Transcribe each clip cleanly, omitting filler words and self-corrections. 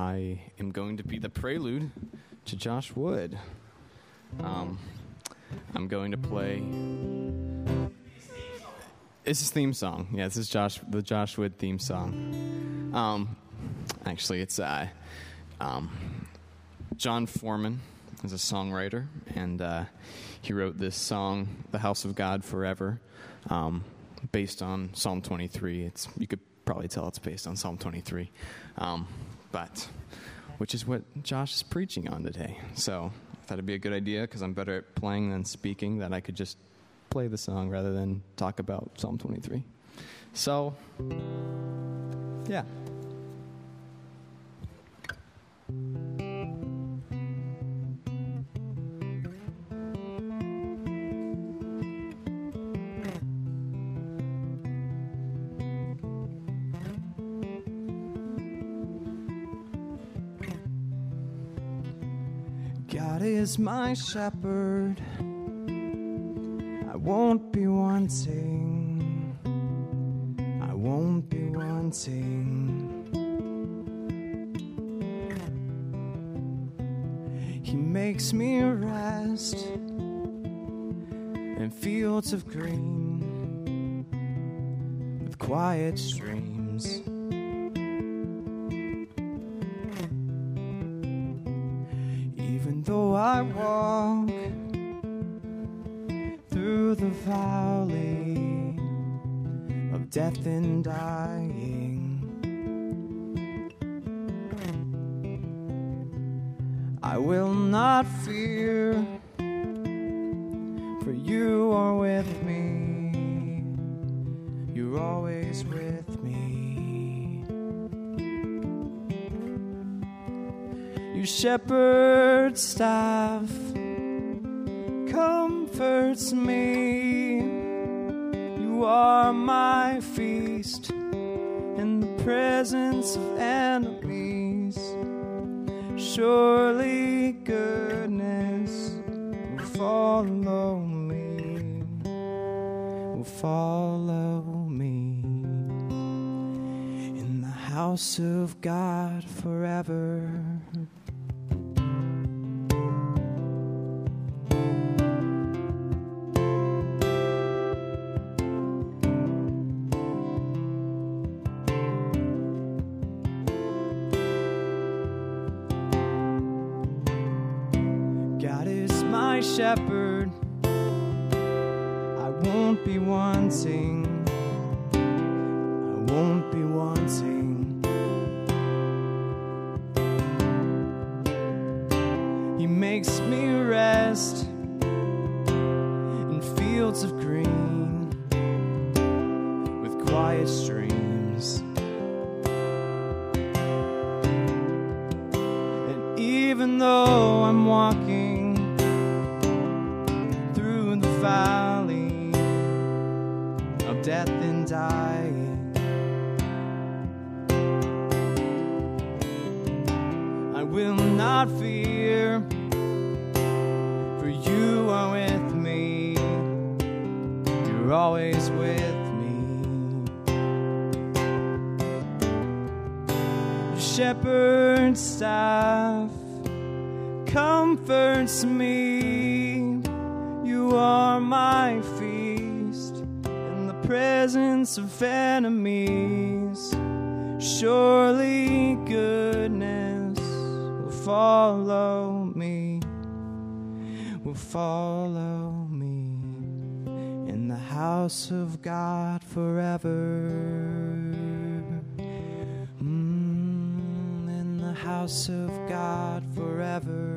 I am going to be the prelude to Josh Wood. I'm going to play... It's his theme song. Yeah, this is the Josh Wood theme song. Actually, it's John Foreman is a songwriter, and he wrote this song, "The House of God Forever," based on Psalm 23. You could probably tell it's based on Psalm 23, but which is what Josh is preaching on today. So I thought it'd be a good idea, because I'm better at playing than speaking, that I could just play the song rather than talk about Psalm 23. So, yeah. God is my shepherd, I won't be wanting, I won't be wanting. He makes me rest in fields of green with quiet streams. Even though I walk through the valley of death and dying, I will not fear, for you are with me, you're always with me. Your shepherd's staff comforts me. You are my feast in the presence of enemies. Surely goodness will follow me, will follow me in the house of God forever. Shepherd, I won't be wanting, I won't be wanting. He makes me rest in fields of green with quiet streams. And even though I'm walking valley of death and dying, I will not fear, for you are with me, you're always with me. Your shepherd's staff comforts me. You are my feast in the presence of enemies. Surely goodness will follow me, will follow me in the house of God forever. In the house of God forever.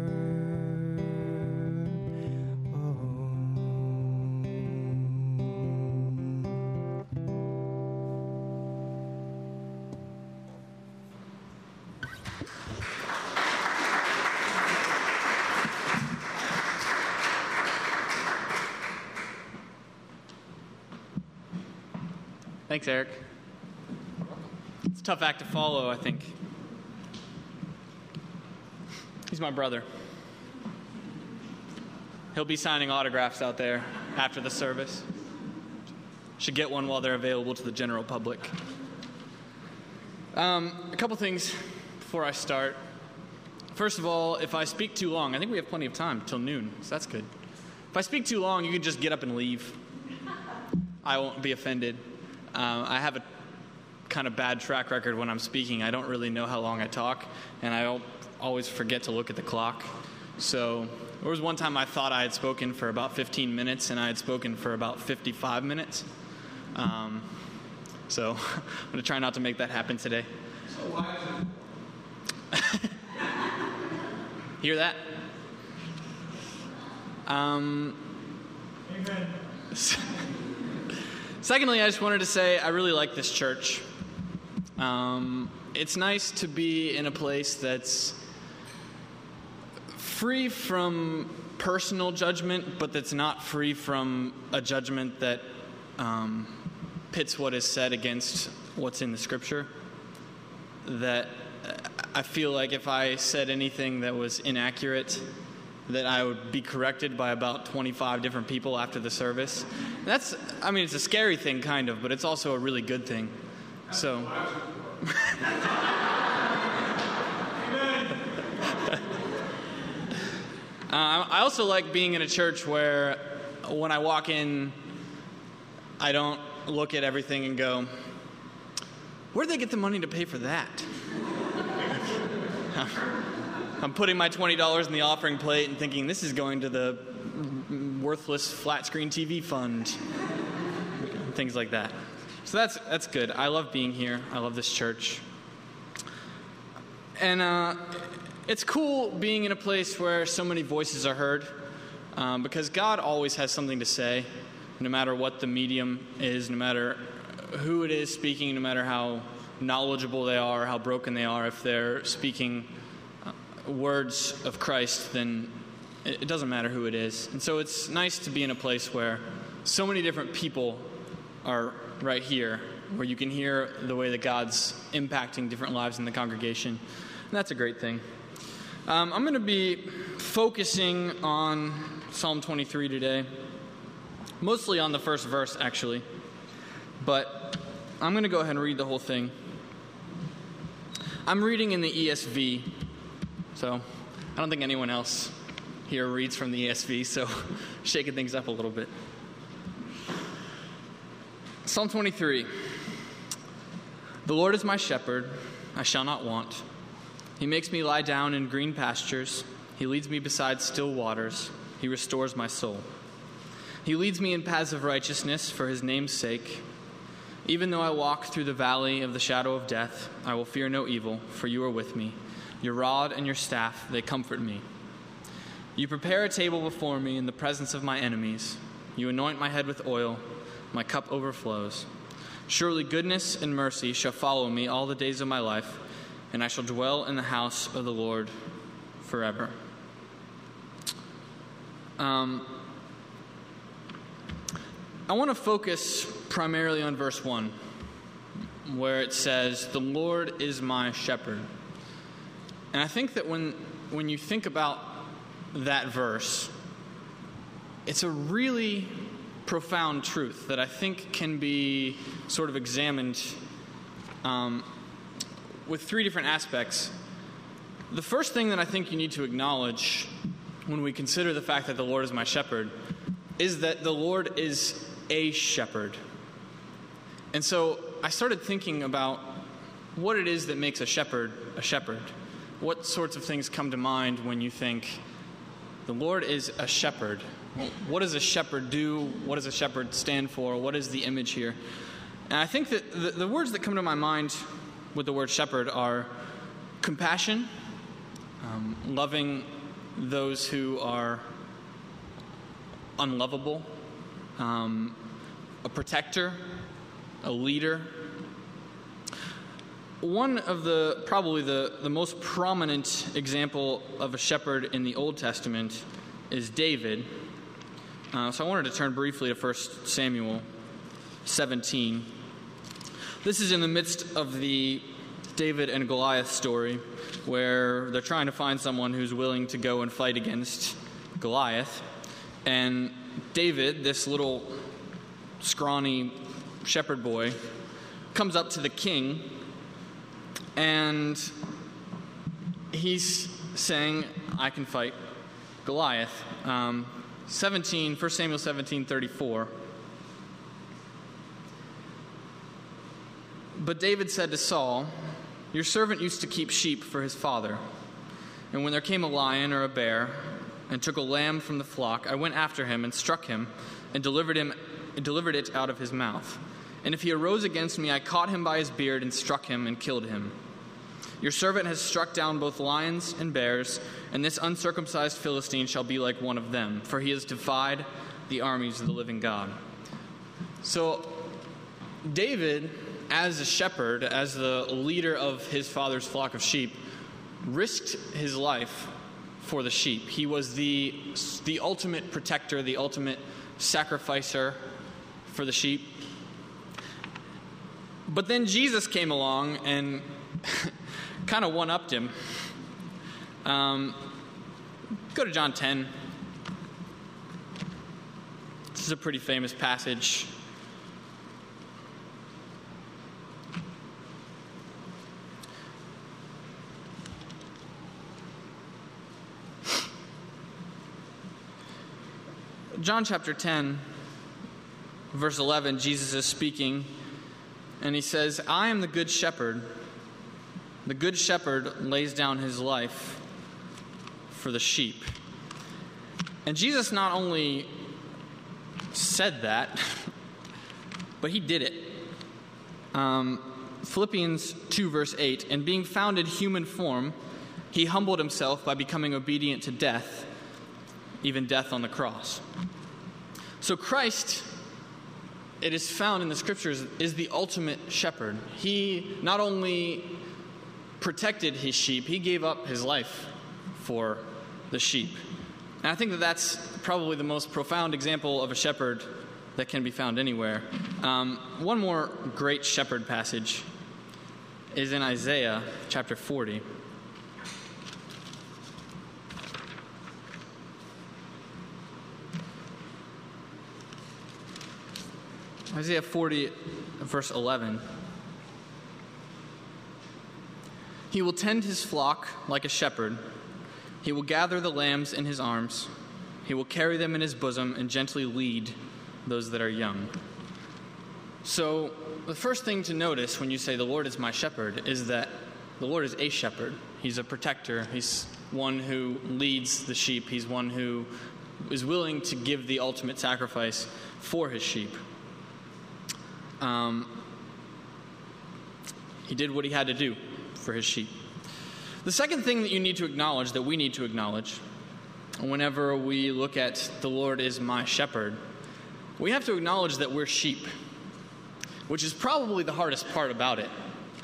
Thanks, Eric. It's a tough act to follow, I think. He's my brother. He'll be signing autographs out there after the service. Should get one while they're available to the general public. A couple things before I start. First of all, if I speak too long, I think we have plenty of time till noon, so that's good. If I speak too long, you can just get up and leave. I won't be offended. I have a kind of bad track record when I'm speaking. I don't really know how long I talk, and I always forget to look at the clock. So there was one time I thought I had spoken for about 15 minutes, and I had spoken for about 55 minutes. So I'm going to try not to make that happen today. So why is it? Hear that? Amen. Secondly, I just wanted to say I really like this church. It's nice to be in a place that's free from personal judgment, but that's not free from a judgment that pits what is said against what's in the Scripture. That I feel like if I said anything that was inaccurate, that I would be corrected by about 25 different people after the service. It's a scary thing, kind of, but it's also a really good thing. So. I also like being in a church where when I walk in, I don't look at everything and go, where'd they get the money to pay for that? I'm putting my $20 in the offering plate and thinking this is going to the worthless flat screen TV fund. Things like that. So that's good. I love being here. I love this church. And it's cool being in a place where so many voices are heard, because God always has something to say, no matter what the medium is, no matter who it is speaking, no matter how knowledgeable they are, how broken they are. If they're speaking words of Christ, then it doesn't matter who it is. And so it's nice to be in a place where so many different people are right here, where you can hear the way that God's impacting different lives in the congregation. And that's a great thing. I'm going to be focusing on Psalm 23 today, mostly on the first verse, actually. But I'm going to go ahead and read the whole thing. I'm reading in the ESV, so I don't think anyone else here reads from the ESV, so shaking things up a little bit. Psalm 23. The Lord is my shepherd, I shall not want. He makes me lie down in green pastures. He leads me beside still waters. He restores my soul. He leads me in paths of righteousness for his name's sake. Even though I walk through the valley of the shadow of death, I will fear no evil, for you are with me. Your rod and your staff, they comfort me. You prepare a table before me in the presence of my enemies. You anoint my head with oil. My cup overflows. Surely goodness and mercy shall follow me all the days of my life, and I shall dwell in the house of the Lord forever. I want to focus primarily on verse 1, where it says, the Lord is my shepherd. And I think that when you think about that verse, it's a really profound truth that I think can be sort of examined with three different aspects. The first thing that I think you need to acknowledge when we consider the fact that the Lord is my shepherd is that the Lord is a shepherd. And so I started thinking about what it is that makes a shepherd a shepherd. What sorts of things come to mind when you think the Lord is a shepherd? What does a shepherd do? What does a shepherd stand for? What is the image here? And I think that the words that come to my mind with the word shepherd are compassion, loving those who are unlovable, a protector, a leader. One of probably the most prominent example of a shepherd in the Old Testament is David. So I wanted to turn briefly to 1 Samuel 17. This is in the midst of the David and Goliath story, where they're trying to find someone who's willing to go and fight against Goliath. And David, this little scrawny shepherd boy, comes up to the king and he's saying, I can fight Goliath. 1 Samuel 17:34. But David said to Saul, "Your servant used to keep sheep for his father. And when there came a lion or a bear and took a lamb from the flock, I went after him and struck him and delivered it out of his mouth. And if he arose against me, I caught him by his beard and struck him and killed him. Your servant has struck down both lions and bears, and this uncircumcised Philistine shall be like one of them, for he has defied the armies of the living God." So David, as a shepherd, as the leader of his father's flock of sheep, risked his life for the sheep. He was the ultimate protector, the ultimate sacrificer for the sheep. But then Jesus came along and kind of one-upped him. Go to John 10. This is a pretty famous passage. John chapter 10, verse 11, Jesus is speaking, and he says, "I am the good shepherd. The good shepherd lays down his life for the sheep." And Jesus not only said that, but he did it. Philippians 2, verse 8, "And being found in human form, he humbled himself by becoming obedient to death, even death on the cross." So Christ, it is found in the scriptures, is the ultimate shepherd. He not only protected his sheep, he gave up his life for the sheep. And I think that that's probably the most profound example of a shepherd that can be found anywhere. One more great shepherd passage is in Isaiah chapter 40. Isaiah 40, verse 11. "He will tend his flock like a shepherd. He will gather the lambs in his arms. He will carry them in his bosom and gently lead those that are young." So the first thing to notice when you say the Lord is my shepherd is that the Lord is a shepherd. He's a protector. He's one who leads the sheep. He's one who is willing to give the ultimate sacrifice for his sheep. He did what he had to do for his sheep. The second thing that you need to acknowledge, that we need to acknowledge, whenever we look at the Lord is my shepherd, we have to acknowledge that we're sheep, which is probably the hardest part about it.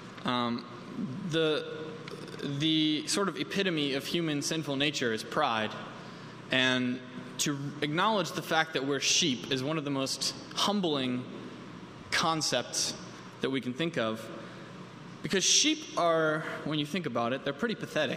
The sort of epitome of human sinful nature is pride, and to acknowledge the fact that we're sheep is one of the most humbling concepts that we can think of, because sheep are, when you think about it, they're pretty pathetic.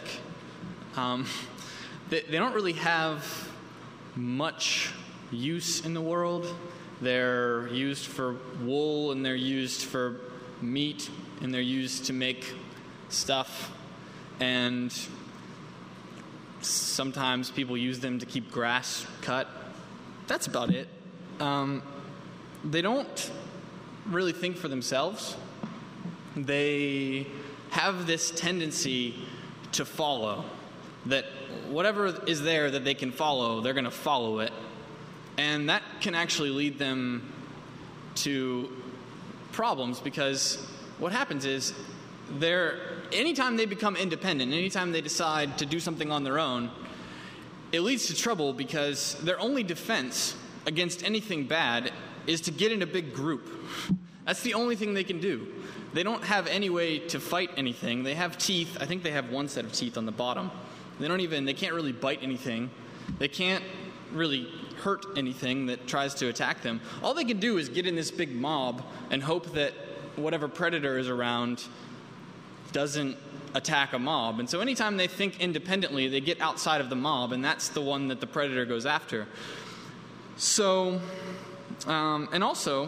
They don't really have much use in the world. They're used for wool, and they're used for meat, and they're used to make stuff, and sometimes people use them to keep grass cut. That's about it. They don't really think for themselves. They have this tendency to follow, that whatever is there that they can follow, they're going to follow it. And that can actually lead them to problems, because what happens is anytime they become independent, anytime they decide to do something on their own, it leads to trouble, because their only defense against anything bad is to get in a big group. That's the only thing they can do. They don't have any way to fight anything. They have teeth. I think they have one set of teeth on the bottom. They can't really bite anything. They can't really hurt anything that tries to attack them. All they can do is get in this big mob and hope that whatever predator is around doesn't attack a mob. And so anytime they think independently, they get outside of the mob, and that's the one that the predator goes after. So, and also,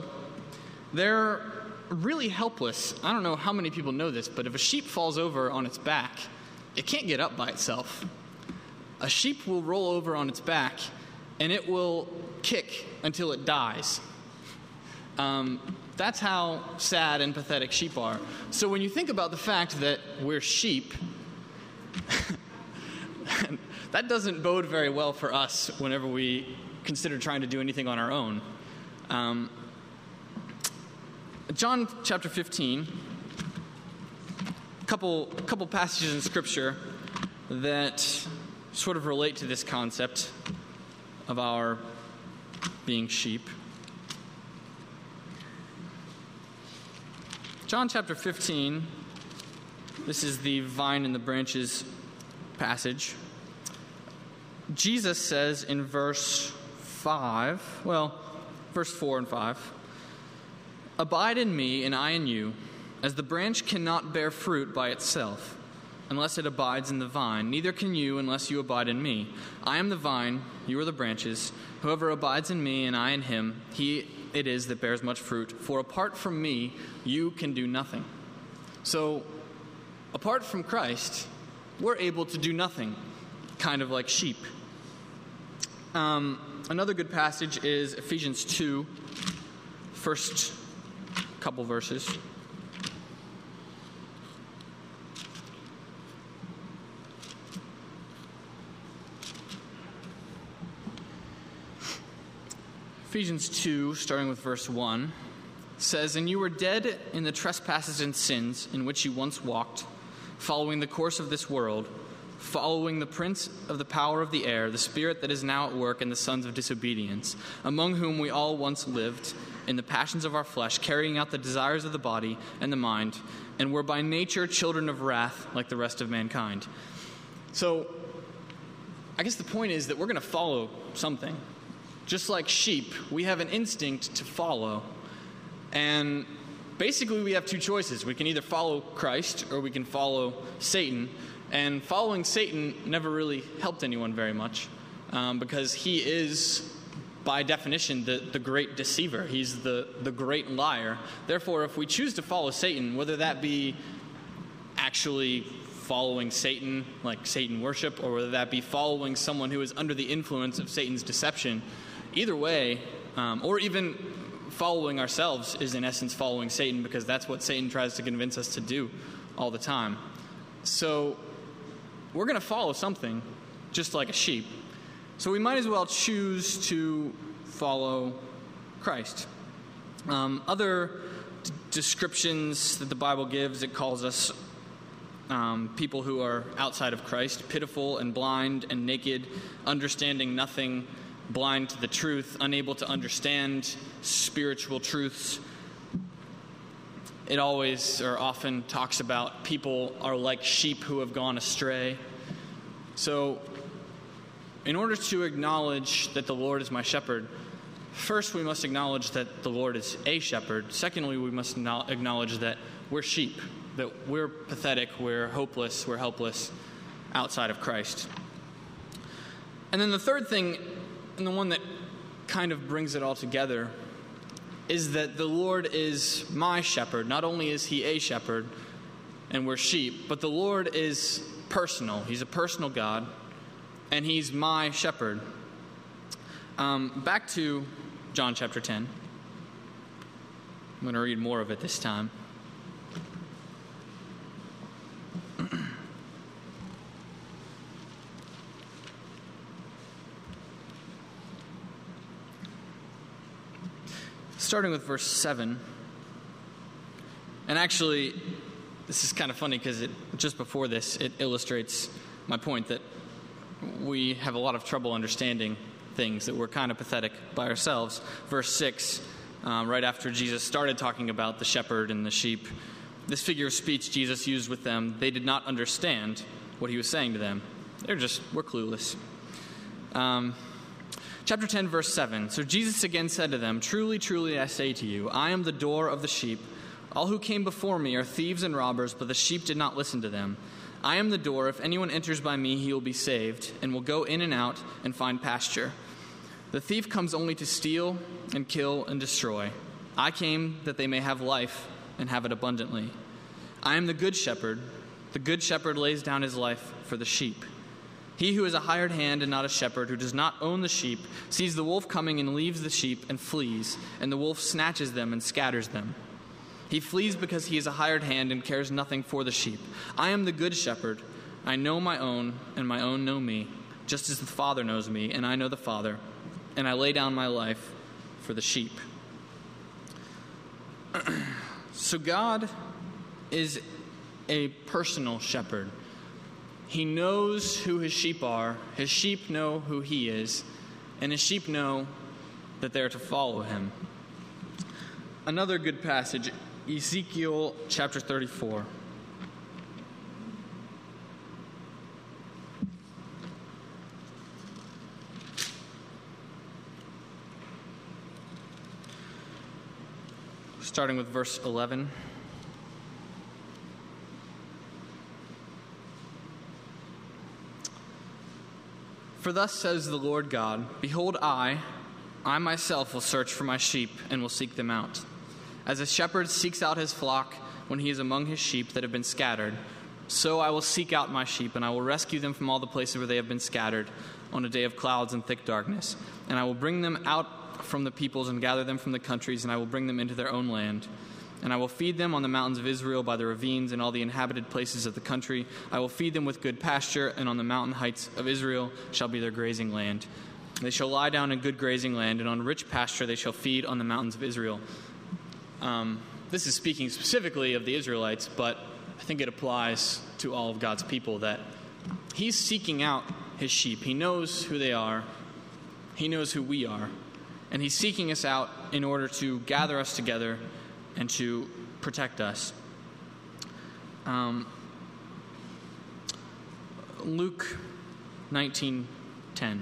they're really helpless. I don't know how many people know this, but if a sheep falls over on its back, it can't get up by itself. A sheep will roll over on its back, and it will kick until it dies. That's how sad and pathetic sheep are. So when you think about the fact that we're sheep, that doesn't bode very well for us whenever we consider trying to do anything on our own. John chapter 15, a couple passages in Scripture that sort of relate to this concept of our being sheep. John chapter 15, this is the vine and the branches passage. Jesus says in verse 4 and 5, "Abide in me and I in you, as the branch cannot bear fruit by itself, unless it abides in the vine, neither can you unless you abide in me. I am the vine, you are the branches. Whoever abides in me and I in him, he it is that bears much fruit. For apart from me, you can do nothing." So, apart from Christ, we're able to do nothing, kind of like sheep. Another good passage is Ephesians 2, first couple verses. Ephesians 2, starting with verse 1, says, "And you were dead in the trespasses and sins in which you once walked, following the course of this world, following the prince of the power of the air, the spirit that is now at work in the sons of disobedience, among whom we all once lived in the passions of our flesh, carrying out the desires of the body and the mind, and were by nature children of wrath like the rest of mankind." So, I guess the point is that we're going to follow something. Just like sheep, we have an instinct to follow. And basically we have two choices. We can either follow Christ or we can follow Satan. And following Satan never really helped anyone very much because he is, by definition, the great deceiver. He's the great liar. Therefore, if we choose to follow Satan, whether that be actually following Satan, like Satan worship, or whether that be following someone who is under the influence of Satan's deception, either way, or even following ourselves is in essence following Satan, because that's what Satan tries to convince us to do all the time. So we're going to follow something, just like a sheep. So we might as well choose to follow Christ. Other descriptions that the Bible gives, it calls us people who are outside of Christ, pitiful and blind and naked, understanding nothing, blind to the truth, unable to understand spiritual truths. It always or often talks about people are like sheep who have gone astray. So, in order to acknowledge that the Lord is my shepherd, first we must acknowledge that the Lord is a shepherd. Secondly, we must acknowledge that we're sheep, that we're pathetic, we're hopeless, we're helpless outside of Christ. And then the third thing, and the one that kind of brings it all together, is that the Lord is my shepherd. Not only is he a shepherd and we're sheep, but the Lord is personal. He's a personal God, and he's my shepherd. Back to John chapter 10. I'm going to read more of it this time. Starting with verse 7. And actually, this is kind of funny because just before this, it illustrates my point that we have a lot of trouble understanding things, that we're kind of pathetic by ourselves. Verse 6, right after Jesus started talking about the shepherd and the sheep, this figure of speech Jesus used with them, they did not understand what he was saying to them. We're clueless. Chapter 10, verse 7. So Jesus again said to them, "Truly, truly, I say to you, I am the door of the sheep. All who came before me are thieves and robbers, but the sheep did not listen to them. I am the door. If anyone enters by me, he will be saved, and will go in and out and find pasture. The thief comes only to steal and kill and destroy. I came that they may have life and have it abundantly. I am the good shepherd. The good shepherd lays down his life for the sheep. He who is a hired hand and not a shepherd, who does not own the sheep, sees the wolf coming and leaves the sheep and flees, and the wolf snatches them and scatters them. He flees because he is a hired hand and cares nothing for the sheep. I am the good shepherd. I know my own, and my own know me, just as the Father knows me, and I know the Father, and I lay down my life for the sheep. So God is a personal shepherd. He knows who his sheep are. His sheep know who he is, and his sheep know that they're to follow him. Another good passage, Ezekiel chapter 34. Starting with verse 11. For thus says the Lord God, behold, I myself will search for my sheep and will seek them out. As a shepherd seeks out his flock when he is among his sheep that have been scattered, so I will seek out my sheep, and I will rescue them from all the places where they have been scattered on a day of clouds and thick darkness. And I will bring them out from the peoples and gather them from the countries, and I will bring them into their own land. And I will feed them on the mountains of Israel, by the ravines and all the inhabited places of the country. I will feed them with good pasture, and on the mountain heights of Israel shall be their grazing land. They shall lie down in good grazing land, and on rich pasture they shall feed on the mountains of Israel. This is speaking specifically of the Israelites, but I think it applies to all of God's people that he's seeking out his sheep. He knows who they are. He knows who we are. And he's seeking us out in order to gather us together and to protect us. Luke 19:10.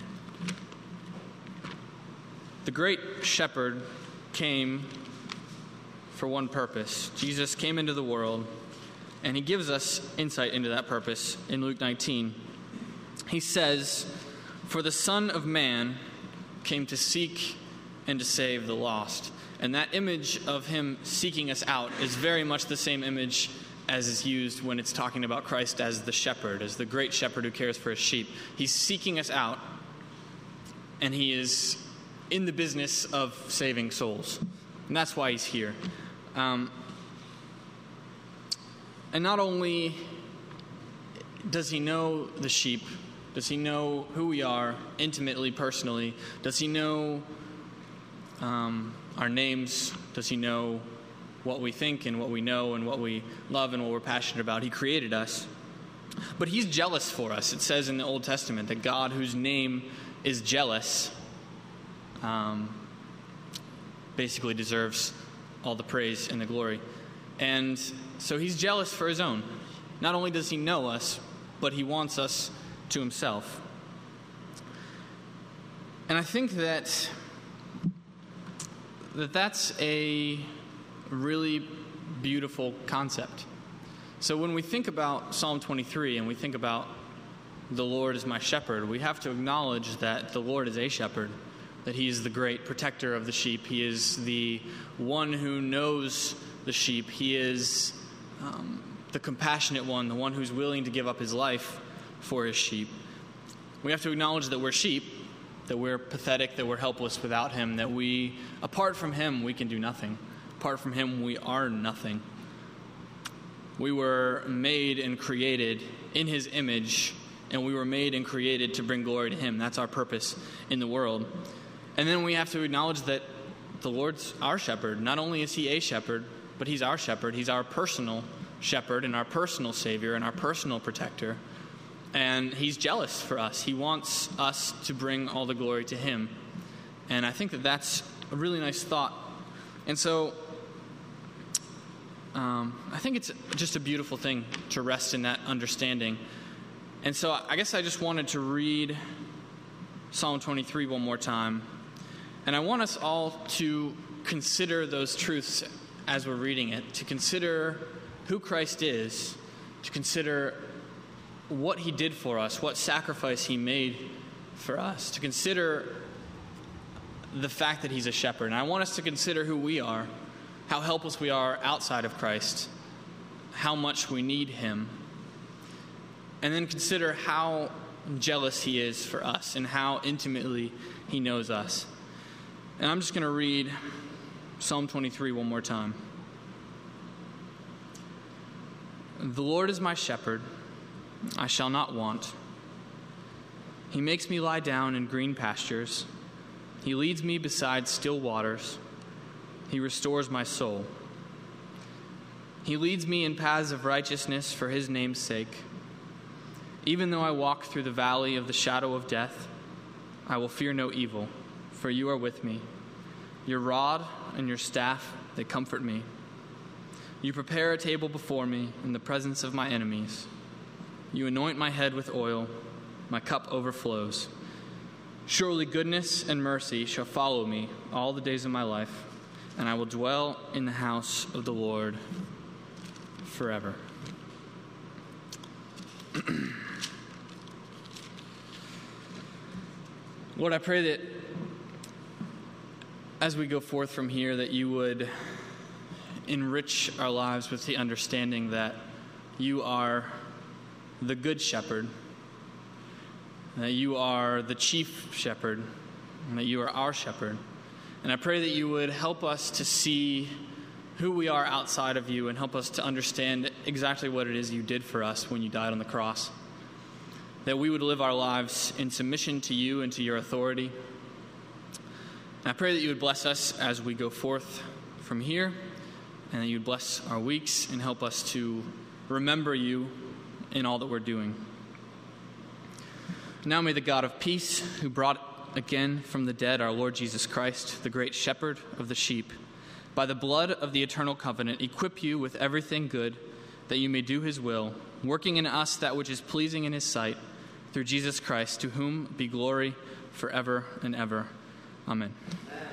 The great shepherd came for one purpose. Jesus came into the world, and he gives us insight into that purpose in Luke 19. He says, "For the Son of Man came to seek and to save the lost." And that image of him seeking us out is very much the same image as is used when it's talking about Christ as the shepherd, as the great shepherd who cares for his sheep. He's seeking us out, and he is in the business of saving souls. And that's why he's here. And not only does he know the sheep, does he know who we are intimately, personally, does he know our names, does he know what we think and what we know and what we love and what we're passionate about? He created us. But he's jealous for us. It says in the Old Testament that God, whose name is jealous, basically deserves all the praise and the glory. And so he's jealous for his own. Not only does he know us, but he wants us to himself. And I think that's a really beautiful concept. So when we think about Psalm 23 and we think about the Lord is my shepherd, we have to acknowledge that the Lord is a shepherd, that he is the great protector of the sheep. He is the one who knows the sheep. He is the compassionate one, the one who's willing to give up his life for his sheep. We have to acknowledge that we're sheep, that we're pathetic, that we're helpless without him, that apart from him, we can do nothing. Apart from him, we are nothing. We were made and created in his image, and we were made and created to bring glory to him. That's our purpose in the world. And then we have to acknowledge that the Lord's our shepherd. Not only is he a shepherd, but he's our shepherd. He's our personal shepherd and our personal savior and our personal protector. And he's jealous for us. He wants us to bring all the glory to him. And I think that that's a really nice thought. And so I think it's just a beautiful thing to rest in that understanding. And so I guess I just wanted to read Psalm 23 one more time. And I want us all to consider those truths as we're reading it, to consider who Christ is, to consider what he did for us, what sacrifice he made for us, to consider the fact that he's a shepherd. And I want us to consider who we are, how helpless we are outside of Christ, how much we need him, and then consider how jealous he is for us and how intimately he knows us. And I'm just going to read Psalm 23 one more time. The Lord is my shepherd, I shall not want. He makes me lie down in green pastures. He leads me beside still waters. He restores my soul. He leads me in paths of righteousness for his name's sake. Even though I walk through the valley of the shadow of death, I will fear no evil, for you are with me. Your rod and your staff, they comfort me. You prepare a table before me in the presence of my enemies. You anoint my head with oil. My cup overflows. Surely goodness and mercy shall follow me all the days of my life, and I will dwell in the house of the Lord forever. Lord, I pray that as we go forth from here, that you would enrich our lives with the understanding that you are the good shepherd, that you are the chief shepherd, and that you are our shepherd. And I pray that you would help us to see who we are outside of you and help us to understand exactly what it is you did for us when you died on the cross. That we would live our lives in submission to you and to your authority. And I pray that you would bless us as we go forth from here, and that you would bless our weeks and help us to remember you in all that we're doing. Now may the God of peace, who brought again from the dead our Lord Jesus Christ, the great shepherd of the sheep, by the blood of the eternal covenant, equip you with everything good, that you may do his will, working in us that which is pleasing in his sight, through Jesus Christ, to whom be glory forever and ever. Amen.